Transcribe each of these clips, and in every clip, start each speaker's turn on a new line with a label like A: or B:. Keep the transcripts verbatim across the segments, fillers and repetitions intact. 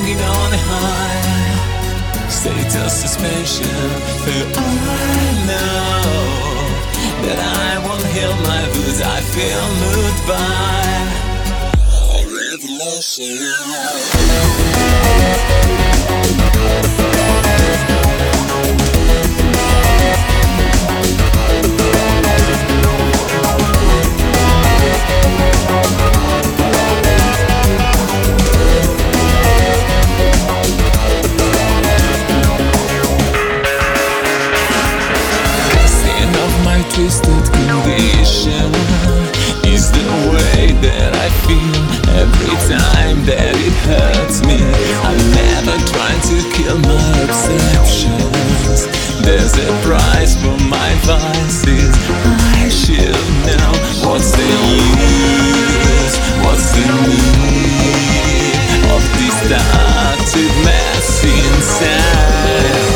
A: hanging on high, state of suspension. For I know that I won't heal my wounds. I feel moved by a revelation. Twisted condition is the way that I feel every time that it hurts me. I never try to kill my exceptions. There's a price for my vices. I should know what's the use, what's the need of this started mess inside.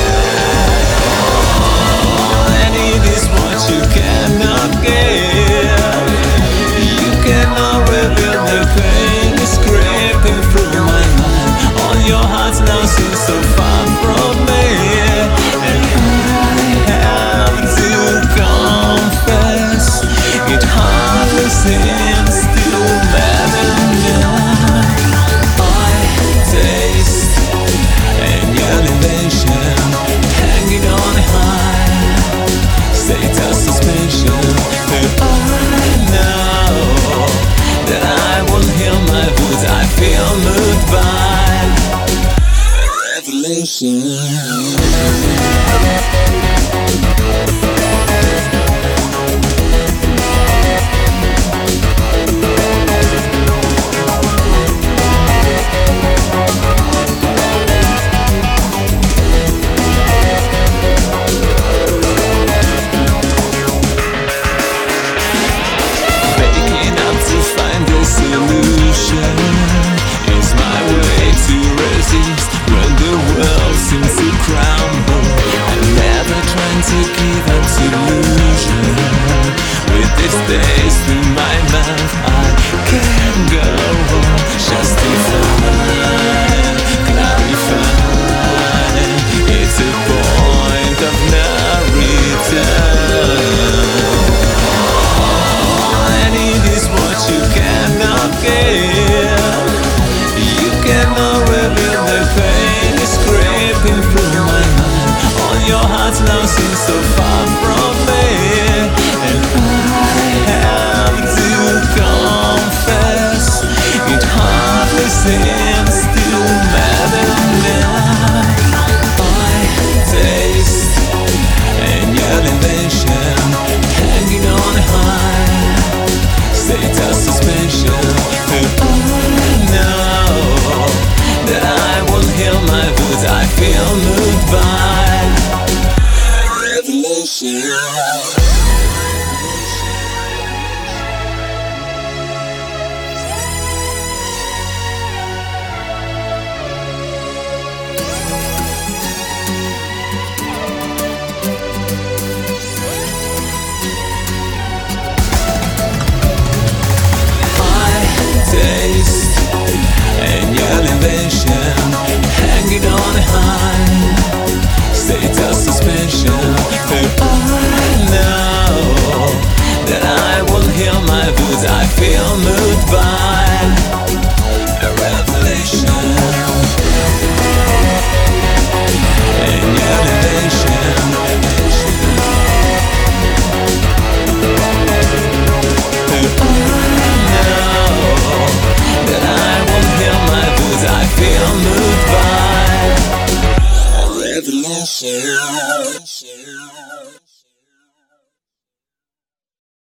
A: You cannot give, you cannot reveal the pain is creeping through my mind. All your hearts now seem so far from me, and I have to confess, it hardly seems to matter now. I taste an elevation hanging on high, state of suspension. And I know that I won't heal my wounds. I feel moved by revelation. It's my way to resist when the world seems to crumble. I'm never trying to give up to illusion. With this taste in my mouth, I can't go on. Justify, clarify. It's a point of no return. And it is what you cannot give. You cannot reveal the pain is creeping through my mind. All your hearts now seem so far from me, and I have to confess, it hardly seems to matter now. I taste an elevation hanging on high, state of suspension. And I know that I won't heal my wounds. I feel moved by revelation. And your elevation hanging on high, state of suspension. And I know that I will heal my wounds. I feel moved by a revelation. And your elevation. I feel moved by a revelation.